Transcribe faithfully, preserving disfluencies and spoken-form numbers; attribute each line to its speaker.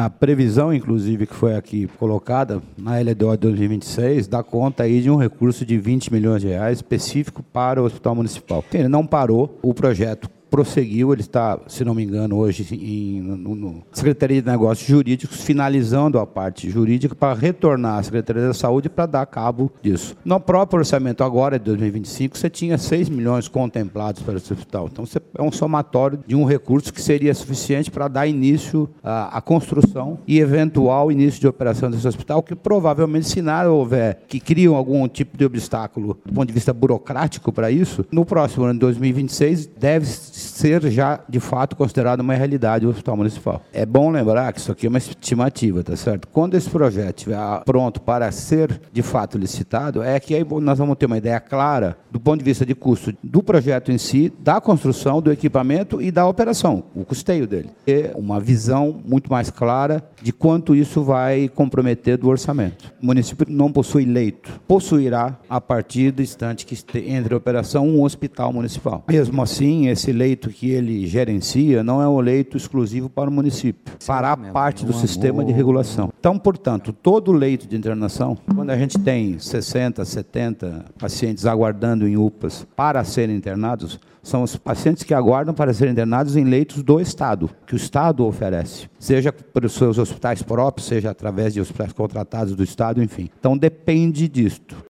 Speaker 1: na previsão, inclusive, que foi aqui colocada, na L D O de dois mil e vinte e seis, dá conta aí de um recurso de vinte milhões de reais específico para o Hospital Municipal. Ele não parou, o projeto prosseguiu, ele está, se não me engano, hoje em no, no Secretaria de Negócios Jurídicos, finalizando a parte jurídica para retornar à Secretaria da Saúde para dar cabo disso. No próprio orçamento agora, de dois mil e vinte e cinco, você tinha seis milhões contemplados para esse hospital. Então, você é um somatório de um recurso que seria suficiente para dar início à, à construção e eventual início de operação desse hospital, que provavelmente, se nada houver que criam algum tipo de obstáculo do ponto de vista burocrático para isso, no próximo ano de dois mil e vinte e seis deve ser já, de fato, considerado uma realidade o Hospital Municipal. É bom lembrar que isso aqui é uma estimativa, tá certo? Quando esse projeto estiver pronto para ser, de fato, licitado, é que aí nós vamos ter uma ideia clara, do ponto de vista de custo do projeto em si, da construção, do equipamento e da operação, o custeio dele. E uma visão muito mais clara de quanto isso vai comprometer do orçamento. O município não possui leito. Possuirá, a partir do instante que entre a operação, um hospital municipal. Mesmo assim, esse leito que ele gerencia não é um leito exclusivo para o município, fará parte do sistema de regulação. Então, portanto, todo leito de internação, quando a gente tem sessenta, setenta pacientes aguardando em U P As para serem internados, são os pacientes que aguardam para serem internados em leitos do Estado, que o Estado oferece, seja pelos seus hospitais próprios, seja através de hospitais contratados do Estado, enfim. Então, depende disto.